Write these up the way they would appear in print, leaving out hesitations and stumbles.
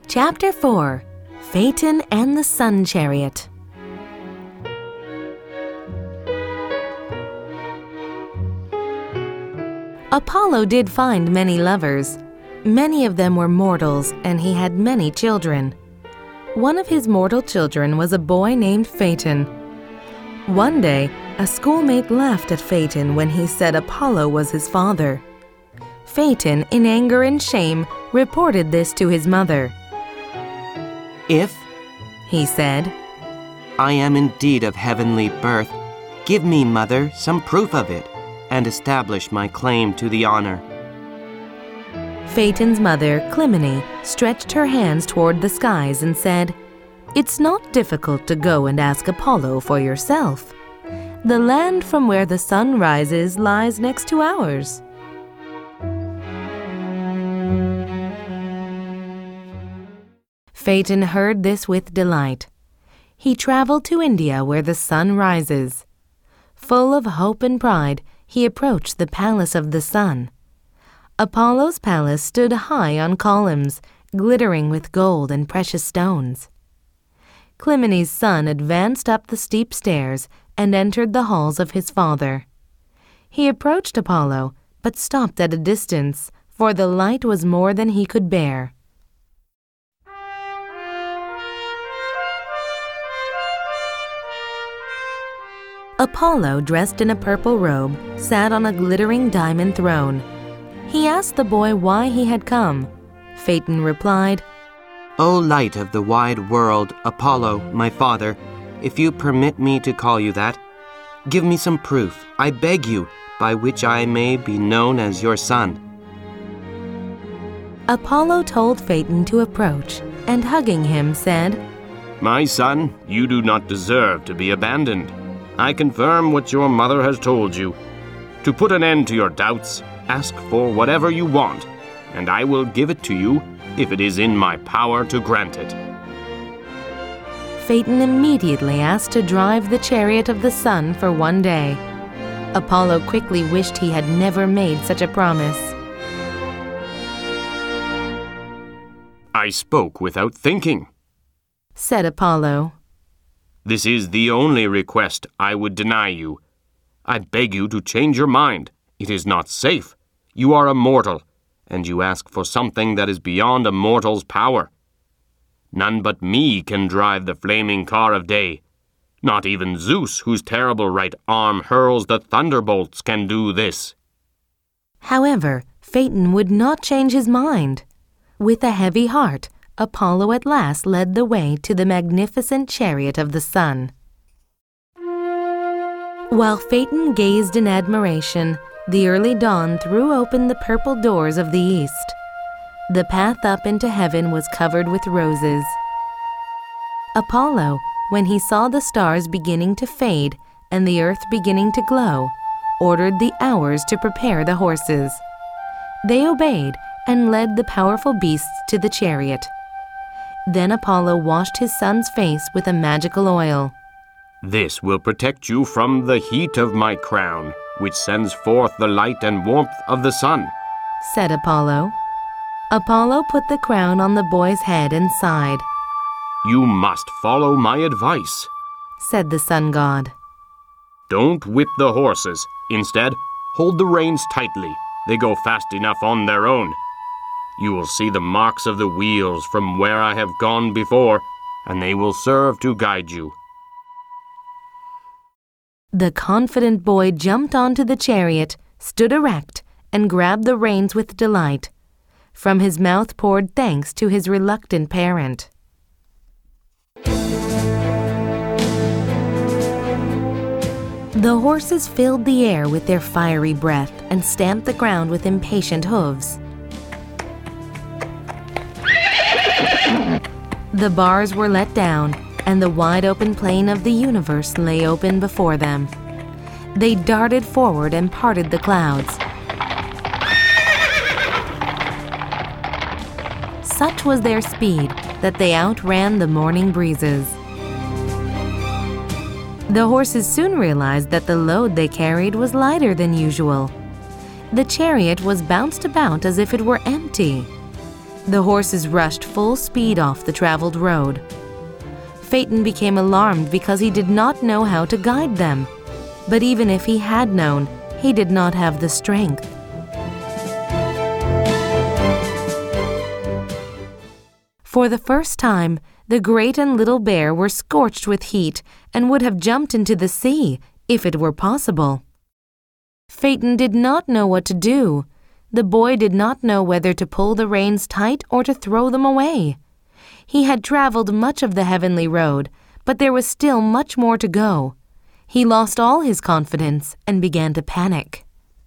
Chapter 4. Phaeton and the Sun Chariot. Apollo did find many lovers. Many of them were mortals, and he had many children. One of his mortal children was a boy named Phaeton. One day, a schoolmate laughed at Phaeton when he said Apollo was his father. Phaeton, in anger and shame, reported this to his mother. "If," he said, "I am indeed of heavenly birth, give me, mother, some proof of it, and establish my claim to the honor." Phaeton's mother, Clymene, stretched her hands toward the skies and said, "It's not difficult to go and ask Apollo for yourself. The land from where the sun rises lies next to ours." Phaeton heard this with delight. He traveled to India where the sun rises. Full of hope and pride, he approached the palace of the sun. Apollo's palace stood high on columns, glittering with gold and precious stones. Clymene's son advanced up the steep stairs and entered the halls of his father. He approached Apollo, but stopped at a distance, for the light was more than he could bear. Apollo, dressed in a purple robe, sat on a glittering diamond throne. He asked the boy why he had come. Phaeton replied, "O light of the wide world, Apollo, my father, if you permit me to call you that, give me some proof, I beg you, by which I may be known as your son." Apollo told Phaeton to approach, and hugging him said, "My son, you do not deserve to be abandoned. I confirm what your mother has told you. To put an end to your doubts, ask for whatever you want, and I will give it to you if it is in my power to grant it." Phaeton immediately asked to drive the chariot of the sun for one day. Apollo quickly wished he had never made such a promise. "I spoke without thinking," said Apollo. "This is the only request I would deny you. I beg you to change your mind. It is not safe. You are a mortal, and you ask for something that is beyond a mortal's power. None but me can drive the flaming car of day. Not even Zeus, whose terrible right arm hurls the thunderbolts, can do this." However, Phaeton would not change his mind. With a heavy heart, Apollo at last led the way to the magnificent chariot of the sun. While Phaeton gazed in admiration, the early dawn threw open the purple doors of the east. The path up into heaven was covered with roses. Apollo, when he saw the stars beginning to fade and the earth beginning to glow, ordered the hours to prepare the horses. They obeyed and led the powerful beasts to the chariot. Then Apollo washed his son's face with a magical oil. "This will protect you from the heat of my crown, which sends forth the light and warmth of the sun," said Apollo. Apollo put the crown on the boy's head and sighed. "You must follow my advice," said the sun god. "Don't whip the horses. Instead, hold the reins tightly. They go fast enough on their own. You will see the marks of the wheels from where I have gone before, and they will serve to guide you." The confident boy jumped onto the chariot, stood erect, and grabbed the reins with delight. From his mouth poured thanks to his reluctant parent. The horses filled the air with their fiery breath and stamped the ground with impatient hooves. The bars were let down, and the wide-open plain of the universe lay open before them. They darted forward and parted the clouds. Such was their speed that they outran the morning breezes. The horses soon realized that the load they carried was lighter than usual. The chariot was bounced about as if it were empty. The horses rushed full speed off the traveled road. Phaeton became alarmed because he did not know how to guide them. But even if he had known, he did not have the strength. For the first time, the Great and Little Bear were scorched with heat and would have jumped into the sea if it were possible. Phaeton did not know what to do. The boy did not know whether to pull the reins tight or to throw them away. He had traveled much of the heavenly road, but there was still much more to go. He lost all his confidence and began to panic.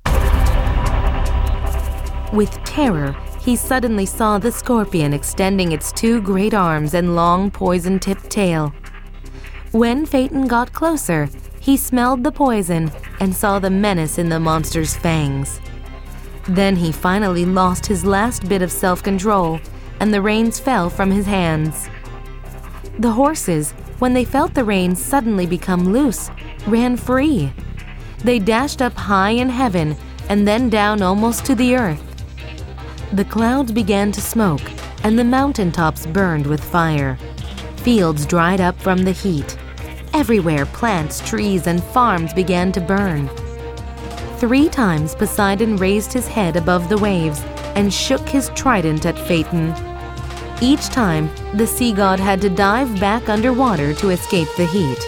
With terror, he suddenly saw the scorpion extending its two great arms and long poison-tipped tail. When Phaeton got closer, he smelled the poison and saw the menace in the monster's fangs. Then he finally lost his last bit of self-control, and the reins fell from his hands. The horses, when they felt the reins suddenly become loose, ran free. They dashed up high in heaven and then down almost to the earth. The clouds began to smoke, and the mountaintops burned with fire. Fields dried up from the heat. Everywhere plants, trees, and farms began to burn. 3 times Poseidon raised his head above the waves and shook his trident at Phaeton. Each time, the sea god had to dive back underwater to escape the heat.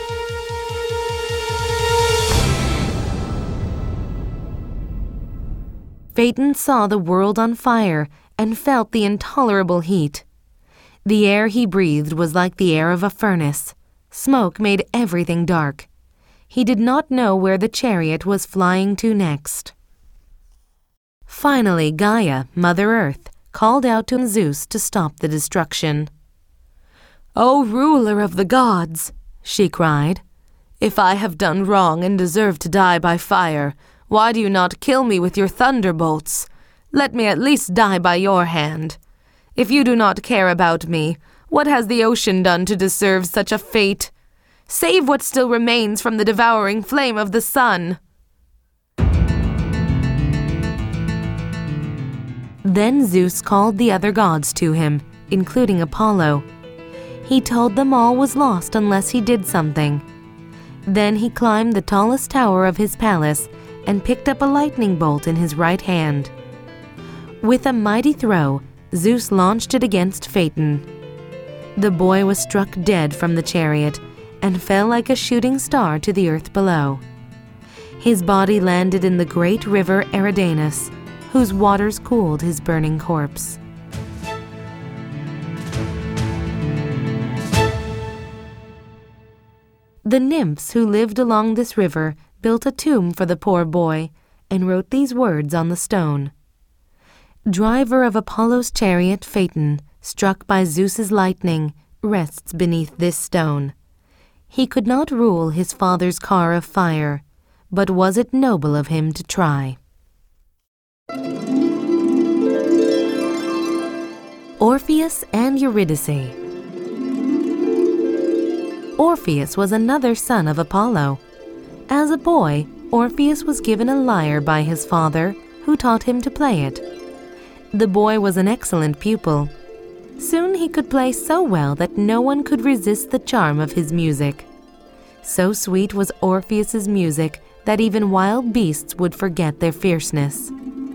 Phaeton saw the world on fire and felt the intolerable heat. The air he breathed was like the air of a furnace. Smoke made everything dark. He did not know where the chariot was flying to next. Finally, Gaia, Mother Earth, called out to Zeus to stop the destruction. "O ruler of the gods," she cried, "if I have done wrong and deserve to die by fire, why do you not kill me with your thunderbolts? Let me at least die by your hand. If you do not care about me, what has the ocean done to deserve such a fate? Save what still remains from the devouring flame of the sun." Then Zeus called the other gods to him, including Apollo. He told them all was lost unless he did something. Then he climbed the tallest tower of his palace and picked up a lightning bolt in his right hand. With a mighty throw, Zeus launched it against Phaeton. The boy was struck dead from the chariot and fell like a shooting star to the earth below. His body landed in the great river Eridanus, whose waters cooled his burning corpse. The nymphs who lived along this river built a tomb for the poor boy and wrote these words on the stone. "Driver of Apollo's chariot Phaeton, struck by Zeus's lightning, rests beneath this stone. He could not rule his father's car of fire, but was it noble of him to try?" Orpheus and Eurydice. Orpheus was another son of Apollo. As a boy, Orpheus was given a lyre by his father, who taught him to play it. The boy was an excellent pupil. Soon he could play so well that no one could resist the charm of his music. So sweet was Orpheus's music that even wild beasts would forget their fierceness.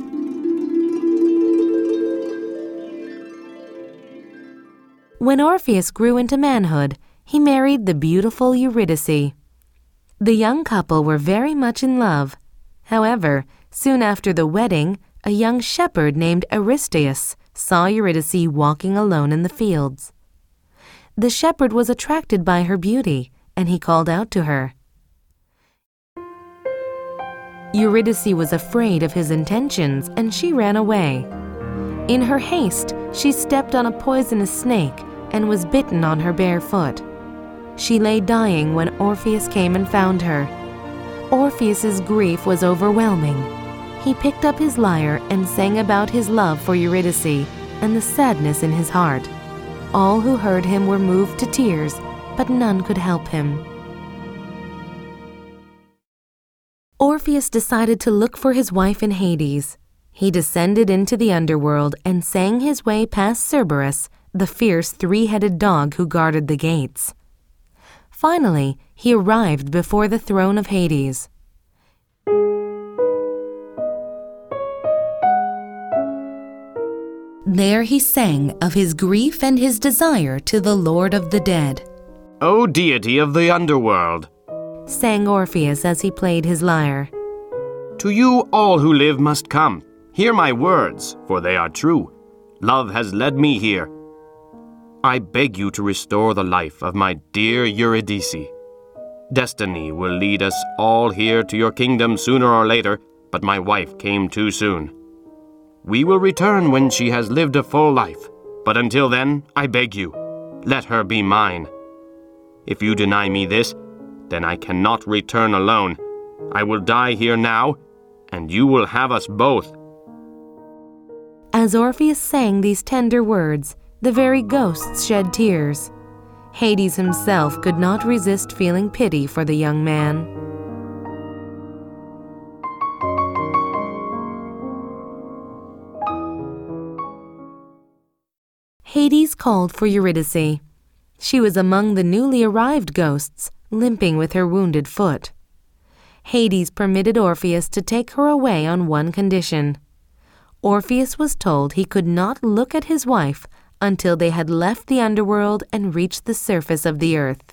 When Orpheus grew into manhood, he married the beautiful Eurydice. The young couple were very much in love. However, soon after the wedding, a young shepherd named Aristeus saw Eurydice walking alone in the fields. The shepherd was attracted by her beauty, and he called out to her. Eurydice was afraid of his intentions, and she ran away. In her haste, she stepped on a poisonous snake and was bitten on her bare foot. She lay dying when Orpheus came and found her. Orpheus's grief was overwhelming. He picked up his lyre and sang about his love for Eurydice and the sadness in his heart. All who heard him were moved to tears, but none could help him. Orpheus decided to look for his wife in Hades. He descended into the underworld and sang his way past Cerberus, the fierce three-headed dog who guarded the gates. Finally, he arrived before the throne of Hades. There he sang of his grief and his desire to the Lord of the Dead. O deity of the underworld, sang Orpheus as he played his lyre. to you all who live must come. Hear my words, for they are true. Love has led me here. I beg you to restore the life of my dear Eurydice. Destiny will lead us all here to your kingdom sooner or later, but my wife came too soon. We will return when she has lived a full life, but until then, I beg you, let her be mine. If you deny me this, then I cannot return alone. I will die here now, and you will have us both. As Orpheus sang these tender words, the very ghosts shed tears. Hades himself could not resist feeling pity for the young man. Hades called for Eurydice. She was among the newly arrived ghosts, limping with her wounded foot. Hades permitted Orpheus to take her away on one condition. Orpheus was told he could not look at his wife until they had left the underworld and reached the surface of the earth.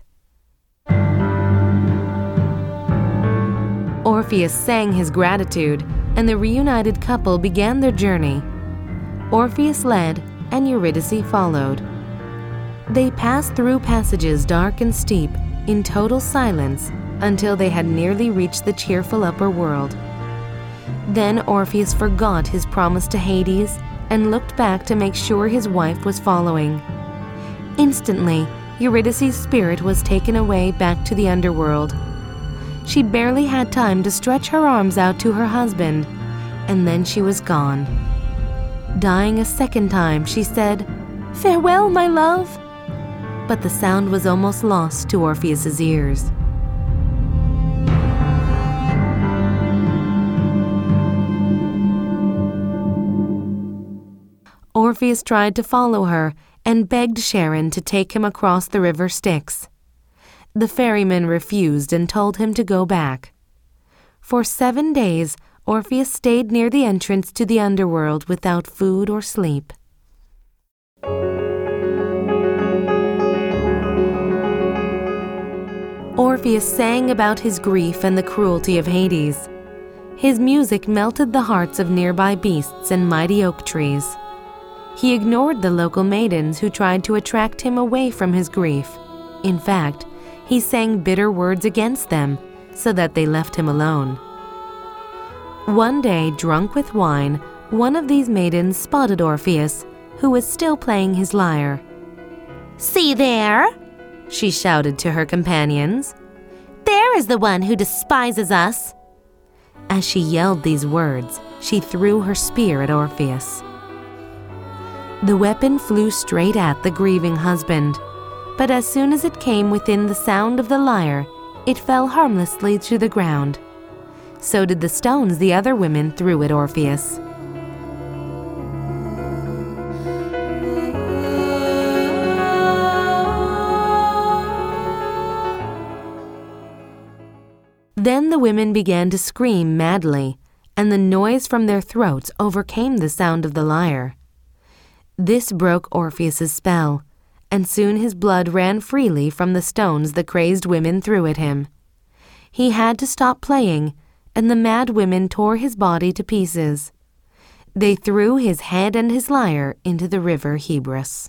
Orpheus sang his gratitude, and the reunited couple began their journey. Orpheus led, and Eurydice followed. They passed through passages dark and steep, in total silence, until they had nearly reached the cheerful upper world. Then Orpheus forgot his promise to Hades and looked back to make sure his wife was following. Instantly, Eurydice's spirit was taken away back to the underworld. She barely had time to stretch her arms out to her husband, and then she was gone. Dying a second time, she said, "Farewell, my love!" But the sound was almost lost to Orpheus's ears. Orpheus tried to follow her and begged Charon to take him across the river Styx. The ferryman refused and told him to go back. For 7 days, Orpheus stayed near the entrance to the underworld without food or sleep. Orpheus sang about his grief and the cruelty of Hades. His music melted the hearts of nearby beasts and mighty oak trees. He ignored the local maidens who tried to attract him away from his grief. In fact, he sang bitter words against them so that they left him alone. One day, drunk with wine, one of these maidens spotted Orpheus, who was still playing his lyre. "See there," she shouted to her companions. "There is the one who despises us." As she yelled these words, she threw her spear at Orpheus. The weapon flew straight at the grieving husband, but as soon as it came within the sound of the lyre, it fell harmlessly to the ground. So did the stones the other women threw at Orpheus. Then the women began to scream madly, and the noise from their throats overcame the sound of the lyre. This broke Orpheus's spell, and soon his blood ran freely from the stones the crazed women threw at him. He had to stop playing, and the mad women tore his body to pieces. They threw his head and his lyre into the river Hebrus.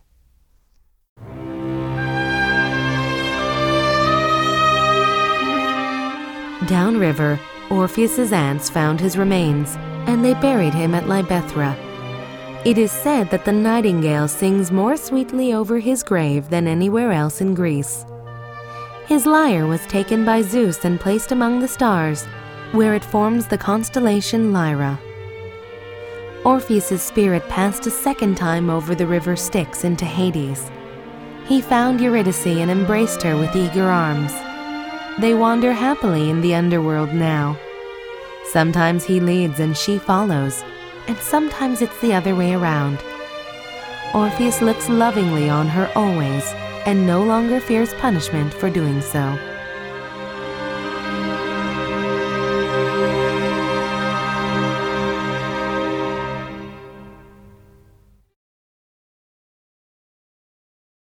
Downriver, Orpheus's aunts found his remains, and they buried him at Libethra. It is said that the nightingale sings more sweetly over his grave than anywhere else in Greece. His lyre was taken by Zeus and placed among the stars, where it forms the constellation Lyra. Orpheus's spirit passed a second time over the river Styx into Hades. He found Eurydice and embraced her with eager arms. They wander happily in the underworld now. Sometimes he leads and she follows, and sometimes it's the other way around. Orpheus looks lovingly on her always, and no longer fears punishment for doing so.